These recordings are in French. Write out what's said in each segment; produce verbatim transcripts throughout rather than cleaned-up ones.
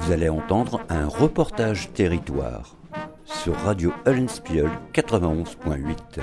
Vous allez entendre un reportage territoire sur Radio Eulenspiel quatre-vingt-onze point huit.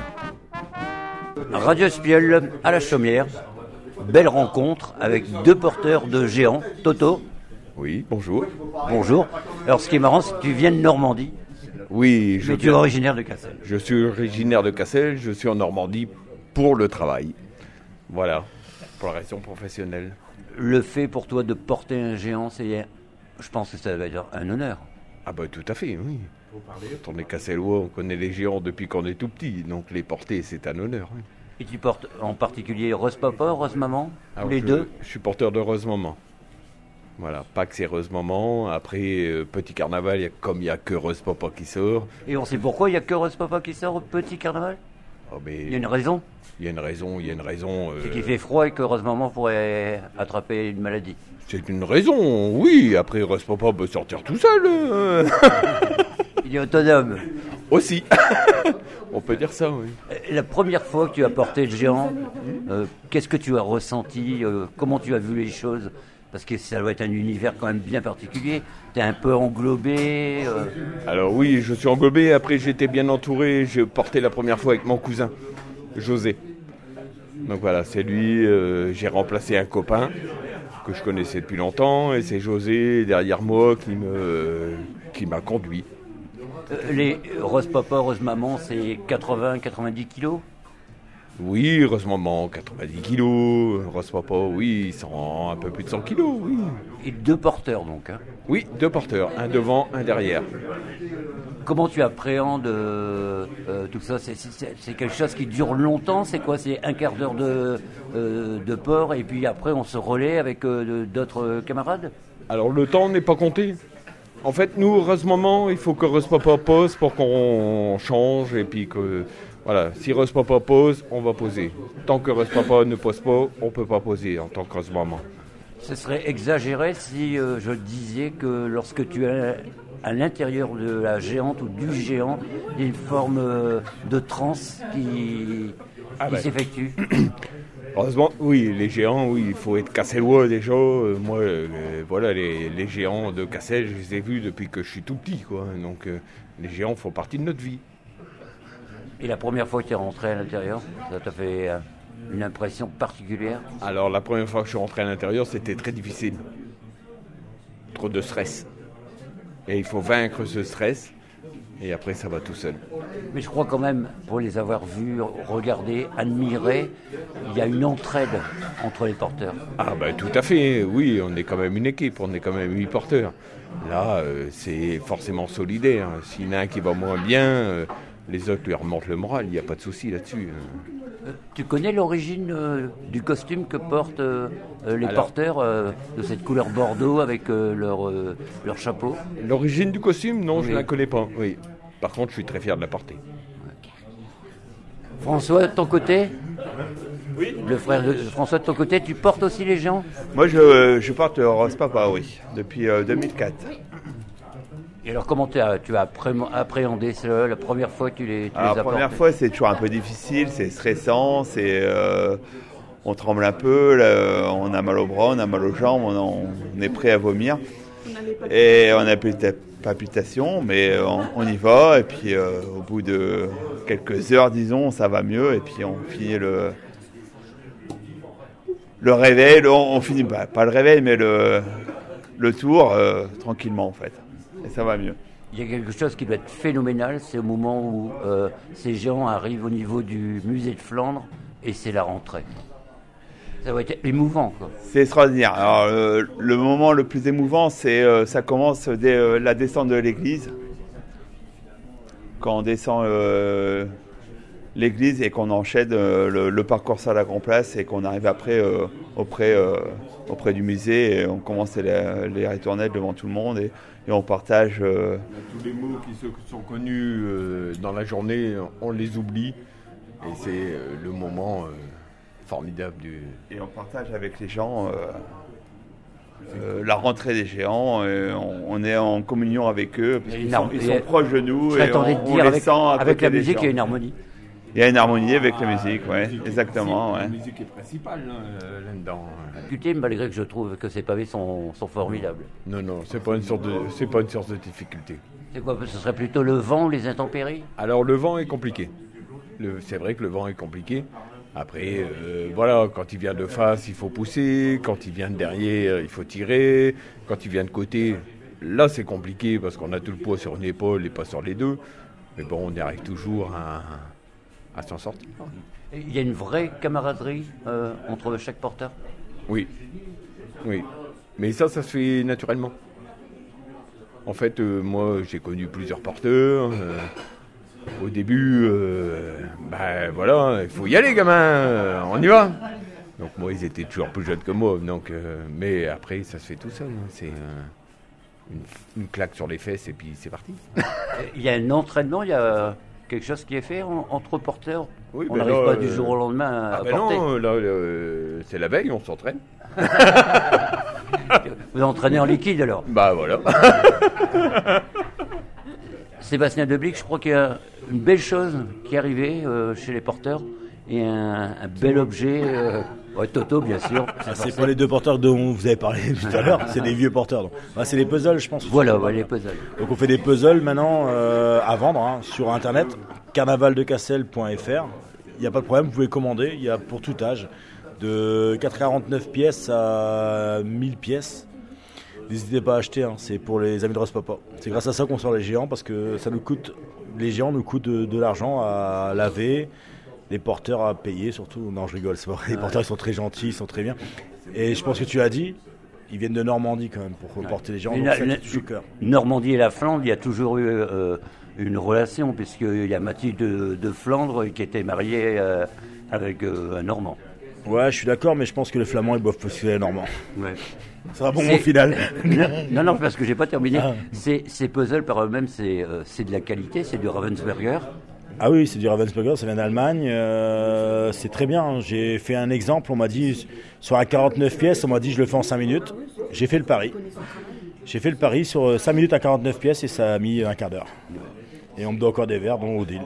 Radio Spiel à la Chaumière, belle rencontre avec deux porteurs de géants. Toto. Oui, bonjour. Bonjour. Alors ce qui est marrant, c'est que tu viens de Normandie. Oui, je mais tu es originaire de Cassel. Je suis originaire de Cassel, je suis en Normandie pour le travail. Voilà, pour la raison professionnelle. Le fait pour toi de porter un géant, c'est, je pense que ça va être un honneur. Ah bah tout à fait, oui. Quand on est Cassellois, on connaît les géants depuis qu'on est tout petit, donc les porter, c'est un honneur. Oui. Et tu portes en particulier Rose Papa, Rose Maman, Alors les je, deux. Je suis porteur de Rose Maman. Voilà, Pâques c'est Rose Maman. Après, euh, Petit Carnaval, y a, comme il n'y a que Rose Papa qui sort. Et on sait pourquoi il n'y a que Rose Papa qui sort au Petit Carnaval. Oh, mais il y a une raison. Il y a une raison, il y a une raison. Euh... C'est qu'il fait froid et que Rose Maman pourrait attraper une maladie. C'est une raison, oui. Après, Rose Papa peut sortir tout seul. Euh... Il est autonome. Aussi. On peut dire ça, oui. La première fois que tu as porté le géant, euh, qu'est-ce que tu as ressenti euh, comment tu as vu les choses? Parce que ça doit être un univers quand même bien particulier. Tu es un peu englobé. Euh... Alors oui, je suis englobé. Après, j'étais bien entouré. J'ai porté la première fois avec mon cousin, José. Donc voilà, c'est lui. Euh, j'ai remplacé un copain que je connaissais depuis longtemps. Et c'est José, derrière moi, qui, me, qui m'a conduit. Euh, les Rose Papa, Rose Maman, c'est quatre-vingts à quatre-vingt-dix kilos? Oui, Rose Maman, quatre-vingt-dix kilos. Rose Papa, oui, cent, un peu plus de cent kilos, oui. Et deux porteurs, donc hein. Oui, deux porteurs, un devant, un derrière. Comment tu appréhendes euh, euh, tout ça? c'est, c'est, c'est quelque chose qui dure longtemps? C'est quoi? C'est un quart d'heure de, euh, de port et puis après on se relaie avec euh, d'autres camarades? Alors le temps n'est pas compté. En fait, nous, Rose Maman, il faut que Rose Papa pose pour qu'on change et puis que... Voilà, si Rose Papa pose, on va poser. Tant que Rose Papa ne pose pas, on ne peut pas poser en tant que Rose Maman. Ce serait exagéré si euh, je disais que lorsque tu es à l'intérieur de la géante ou du géant, il y a une forme euh, de transe qui, ah qui ben. s'effectue. Heureusement, oui, les géants, oui, il faut être cassellois déjà. Euh, moi, euh, voilà, les, les géants de Cassel, je les ai vus depuis que je suis tout petit, quoi. Donc, euh, les géants font partie de notre vie. Et la première fois que tu es rentré à l'intérieur, ça t'a fait euh, une impression particulière? Alors, la première fois que je suis rentré à l'intérieur, c'était très difficile. Trop de stress. Et il faut vaincre ce stress, et après, ça va tout seul. Mais je crois quand même, pour les avoir vus, regardés, admirés, il y a une entraide entre les porteurs. Ah ben tout à fait, oui, on est quand même une équipe, on est quand même huit porteurs. Là, euh, c'est forcément solidaire. S'il y en a un qui va moins bien... Euh, les autres lui remontent le moral, il n'y a pas de souci là-dessus. Euh, tu connais l'origine euh, du costume que portent euh, les Alors, porteurs euh, de cette couleur bordeaux avec euh, leur, euh, leur chapeau? L'origine du costume, non, oui. Je ne la connais pas. Oui. Par contre, je suis très fier de la porter. François, de ton côté? Oui. Le frère de François, de ton côté, tu portes aussi les gens? Moi, je, je porte Rose Papa, oui, depuis euh, deux mille quatre. Et alors, comment tu as, tu as appréhendé cela la première fois que tu les, tu alors, les as La première portés? fois, c'est toujours un peu difficile, c'est stressant, c'est, euh, on tremble un peu, là, on a mal au bras, on a mal aux jambes, on, on est prêt à vomir. Et on a des palpitations, mais on, on y va, et puis euh, au bout de quelques heures, disons, ça va mieux, et puis on finit le, le réveil, le, on finit, bah, pas le réveil, mais le, le tour, euh, tranquillement en fait. Et ça va mieux. Il y a quelque chose qui doit être phénoménal, c'est au moment où euh, ces géants arrivent au niveau du musée de Flandre et c'est la rentrée. Ça va être émouvant, quoi. C'est extraordinaire. Alors, euh, le moment le plus émouvant, c'est euh, ça commence dès euh, la descente de l'église. Quand on descend euh, l'église et qu'on enchaîne euh, le, le parcours sur la Grand Place et qu'on arrive après euh, auprès, euh, auprès du musée et on commence à les, les ritournelles devant tout le monde et, et on partage... Euh... Tous les mots qui se, sont connus euh, dans la journée, on les oublie et c'est euh, le moment euh, formidable du... Et on partage avec les gens euh, euh, la rentrée des géants, et on, on est en communion avec eux, parce qu'ils sont, ils sont proches de nous. Je et on, de dire on les avec, sent avec la des musique, gens. il y a une harmonie. il y a une harmonie avec la musique, ouais, la musique exactement. Ouais. La musique est principale là, là-dedans. Putain, malgré que je trouve que ces pavés sont, sont formidables. Non, non, c'est pas une sorte de, c'est pas une source de difficulté. C'est quoi? Ce serait plutôt le vent ou les intempéries? Alors le vent est compliqué. Le, c'est vrai que le vent est compliqué. Après, euh, voilà, quand il vient de face, il faut pousser. Quand il vient de derrière, il faut tirer. Quand il vient de côté, là c'est compliqué parce qu'on a tout le poids sur une épaule et pas sur les deux. Mais bon, on y arrive toujours à, à s'en sortir. Il y a une vraie camaraderie euh, entre chaque porteur? Oui, oui. Mais ça, ça se fait naturellement. En fait, euh, moi, j'ai connu plusieurs porteurs. Euh, au début, euh, ben voilà, il faut y aller, gamin, euh, on y va. Donc moi, ils étaient toujours plus jeunes que moi. Donc, euh, mais après, ça se fait tout seul. Hein. C'est euh, une, une claque sur les fesses et puis c'est parti. Il y a un entraînement, il y a quelque chose qui est fait en, entre porteurs. Oui, on ben n'arrive là, pas euh, du jour au lendemain à ah ben porter. Non, là, euh, c'est la veille, on s'entraîne. Vous entraînez en liquide alors? Bah voilà. Sébastien Deblic, je crois qu'il y a une belle chose qui est arrivée euh, chez les porteurs et un, un bel objet. Euh, ouais, Toto, bien sûr. Ah, c'est pas les deux porteurs dont vous avez parlé tout à l'heure, c'est des vieux porteurs. Donc. Ah, c'est les puzzles, je pense. Voilà, ouais, les puzzles. Donc on fait des puzzles maintenant euh, à vendre hein, sur internet, carnaval de cassel point f r. Il n'y a pas de problème, vous pouvez commander, il y a pour tout âge, de quatre virgule quarante-neuf pièces à mille pièces. N'hésitez pas à acheter, hein, c'est pour les amis de Rose Papa. C'est grâce à ça qu'on sort les géants, parce que ça nous coûte, les géants nous coûtent de, de l'argent à laver, les porteurs à payer surtout. Non, je rigole, c'est pas vrai. Les porteurs ils sont très gentils, ils sont très bien. Et je pense que tu as dit, ils viennent de Normandie quand même pour ouais. porter les géants, donc ça touche au cœur. Normandie et la Flandre, il y a toujours eu euh, une relation, puisqu'il y a Mathilde de, de Flandre qui était mariée euh, avec euh, un Normand. Ouais, je suis d'accord, mais je pense que les Flamands ils boivent plus que les Normands. Ouais. Ça sera bon au final. Non, non, parce que j'ai pas terminé. Ah. Ces, ces puzzles par eux-mêmes, c'est, euh, c'est de la qualité, c'est du Ravensburger. Ah oui, c'est du Ravensburger, ça vient d'Allemagne. Euh, c'est très bien. J'ai fait un exemple, on m'a dit, sur un quarante-neuf pièces, on m'a dit je le fais en cinq minutes. J'ai fait le pari. J'ai fait le pari sur cinq minutes à quarante-neuf pièces et ça a mis un quart d'heure. Et on me donne encore des verres, bon, au deal.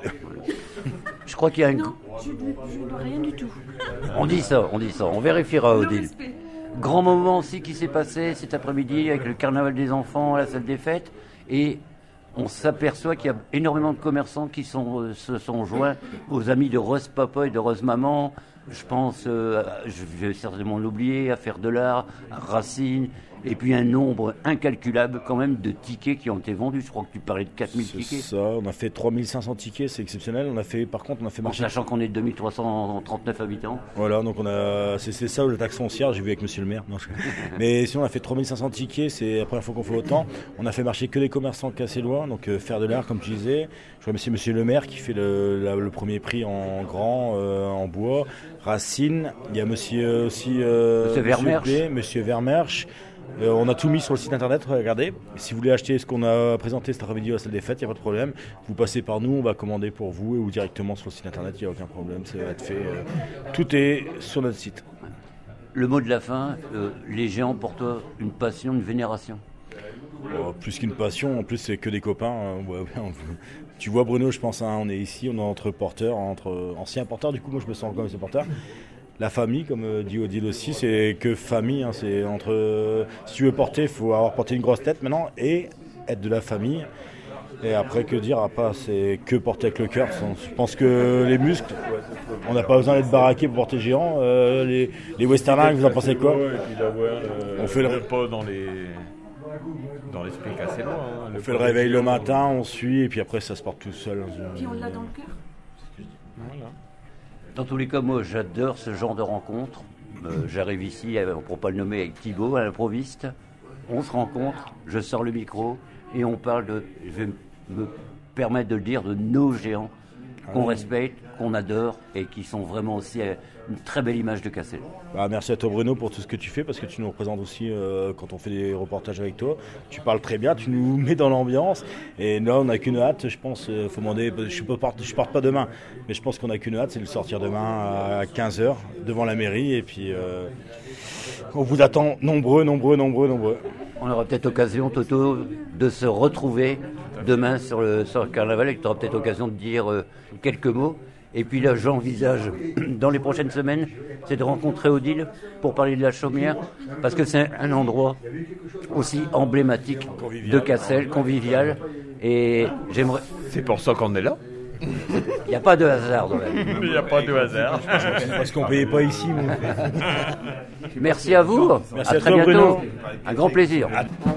Je crois qu'il y a un... Non, je ne dois rien du tout. On dit ça, on dit ça, on vérifiera au deal. Grand moment aussi qui s'est passé cet après-midi avec le carnaval des enfants à la salle des fêtes. Et on s'aperçoit qu'il y a énormément de commerçants qui sont, euh, se sont joints aux amis de Rose Papa et de Rose Maman. Je pense, euh, je vais certainement l'oublier, à Faire de l'Art, à Racine, et puis un nombre incalculable quand même de tickets qui ont été vendus. Je crois que tu parlais de quatre mille c'est tickets. Ça, on a fait trois mille cinq cents tickets, c'est exceptionnel. On a fait, par contre, on a fait marcher. En sachant qu'on est deux mille trois cent trente-neuf habitants. Voilà, donc on a, c'est, c'est ça, la taxe foncière, j'ai vu avec monsieur le maire. Non, je... Mais sinon, on a fait trois mille cinq cents tickets, c'est la première fois qu'on fait autant. On a fait marcher que les commerçants cassélois, donc euh, Faire de l'Art, comme tu disais. Je remercie monsieur le maire qui fait le, la, le premier prix en grand, euh, en bois. Racine, il y a monsieur aussi. Euh, monsieur Vermersch. Monsieur, monsieur Vermersch. Euh, on a tout mis sur le site internet, regardez. Si vous voulez acheter ce qu'on a présenté cet après-midi à la salle des fêtes, il n'y a pas de problème. Vous passez par nous, on va commander pour vous ou directement sur le site internet, il n'y a aucun problème, ça va être fait. Euh, tout est sur notre site. Le mot de la fin, euh, les géants pour toi, une passion, une vénération? Oh, plus qu'une passion, en plus c'est que des copains. Hein. Ouais, ouais, on... Tu vois Bruno, je pense, hein, on est ici, on est entre porteurs, entre anciens porteurs, du coup moi je me sens comme ce porteur. La famille, comme dit Odile aussi, c'est que famille. Hein, c'est entre, euh, si tu veux porter, il faut avoir porté une grosse tête maintenant et être de la famille. Et après, que dire, après, c'est que porter avec le cœur. Je pense que les muscles, on n'a pas besoin d'être baraqué pour porter géant. Euh, les, les Westerners, vous en pensez quoi? On fait le pas dans les dans l'esprit cassé loin. Hein, on fait le réveil le matin, on suit et puis après ça se porte tout seul. Puis on l'a dans le cœur. Voilà. Dans tous les cas, moi, j'adore ce genre de rencontre. Euh, j'arrive ici, pour ne pas le nommer, avec Thibaut, à l'improviste. On se rencontre, je sors le micro et on parle de, je vais me permettre de le dire, de nos géants qu'on respecte, qu'on adore et qui sont vraiment aussi une très belle image de Cassel. Bah, merci à toi Bruno pour tout ce que tu fais parce que tu nous représentes aussi euh, quand on fait des reportages avec toi. Tu parles très bien, tu nous mets dans l'ambiance et là on n'a qu'une hâte, je pense, euh, faut demander, je ne parte, je parte pas demain, mais je pense qu'on n'a qu'une hâte, c'est de le sortir demain à quinze heures devant la mairie et puis euh, on vous attend nombreux, nombreux, nombreux, nombreux. On aura peut-être occasion, Toto, de se retrouver demain sur le, sur le carnaval et que tu auras peut-être occasion de dire euh, quelques mots. Et puis là, j'envisage, dans les prochaines semaines, c'est de rencontrer Odile pour parler de la Chaumière, parce que c'est un endroit aussi emblématique de Cassel, convivial. Et j'aimerais... C'est pour ça qu'on est là. Il n'y a pas de hasard dans la vie. Il n'y a pas de hasard. Parce qu'on ne payait pas ici. Nous. Merci à vous. Merci à, à très toi, bientôt. Bruno. Un grand plaisir. À...